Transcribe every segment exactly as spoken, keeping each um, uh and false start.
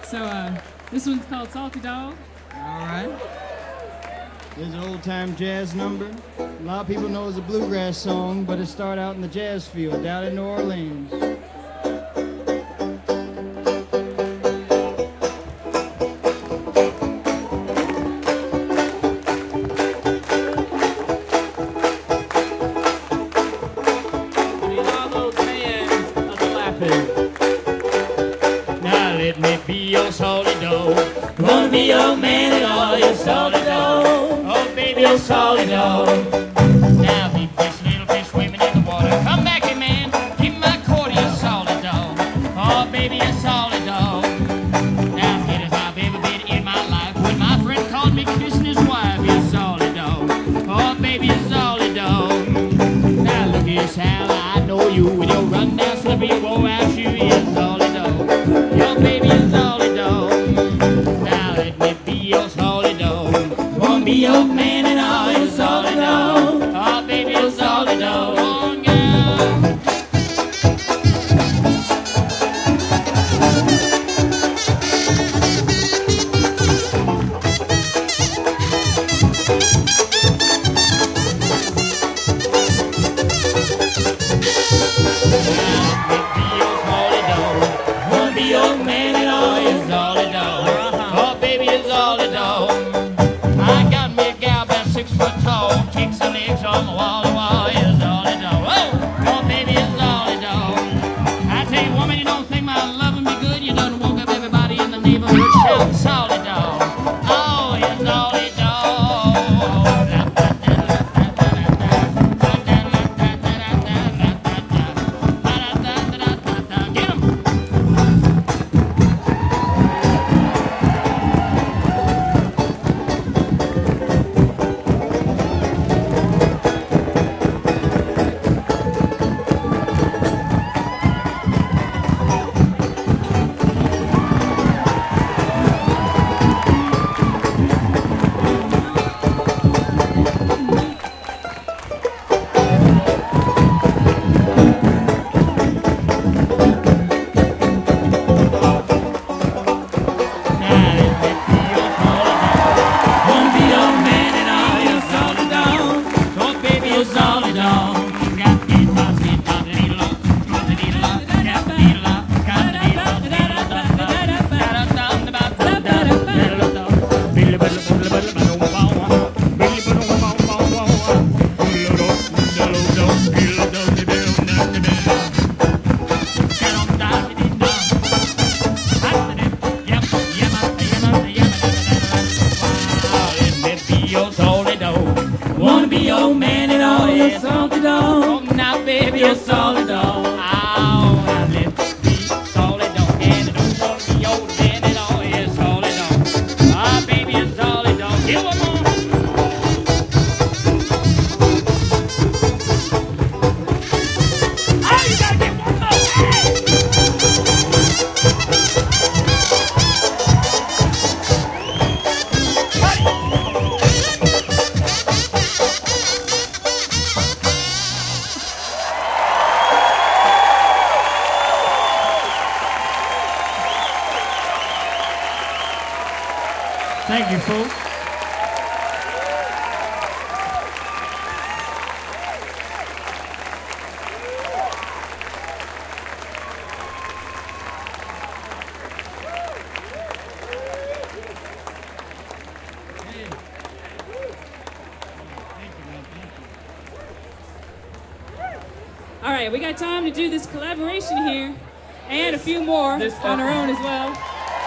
So uh, this one's called Salty Dog. All right. This is an old-time jazz number. A lot of people know it's a bluegrass song, but it started out in the jazz field down in New Orleans. Solid dog. Now big fish, little fish swimming in the water. Come back here, man. Give me my quarter, you solid dog. Oh, baby, a solid dog. Now as good as I've ever been in my life. When my friend called me kissing his wife, you solid dog. Oh, baby, a solid dog. Now look here, Sal, I know you with your run down slippery wore out shoe. You solid dog. Your baby is solid dog. Now let me be your solid dog. Won't be your man. Solid dog, oh baby, a solid dog, oh girl. Won't be your man at all, you solid dog, oh baby, a solid dog. I got me a gal about six foot tall, kicks her legs on the wall, the wall is solid dog. Oh, oh baby, it's solid dog. I tell you, woman, you don't think my loving me good, you done woke up everybody in the neighborhood shouting solid dog. Oh, it's solid dog. Get him. Wanna be your man and all, you're solid dog. Oh, now baby, you're solid dog. Oh, now let me solid dog. And I don't wanna be your man and all, you're solid dog. Ah, baby, you're solid dog. Give one more. Oh, you gotta get one more. Hey! Thank you, folks. All right, we got time to do this collaboration here and a few more on our own as well.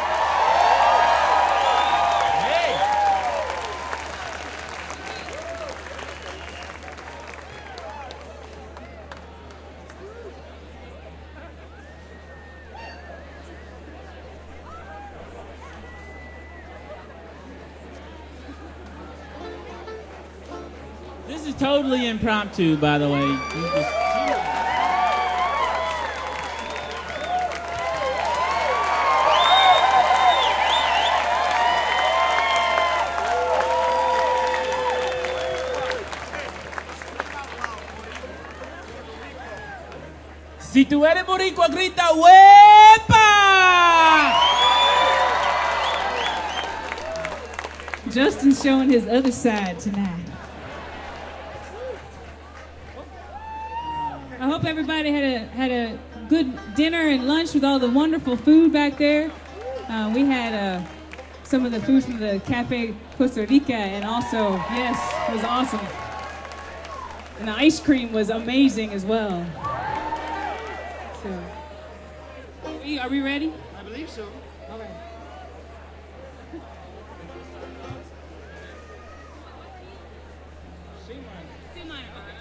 This is totally impromptu, by the way. You just- Si tú eres boricua, grita ¡huepa! Justin's showing his other side tonight. I hope everybody had a had a good dinner and lunch with all the wonderful food back there. Uh, we had uh, some of the food from the Cafe Costa Rica, and also, yes, it was awesome. And the ice cream was amazing as well. So, are we, are we ready? I believe so. All right. C minor. C minor.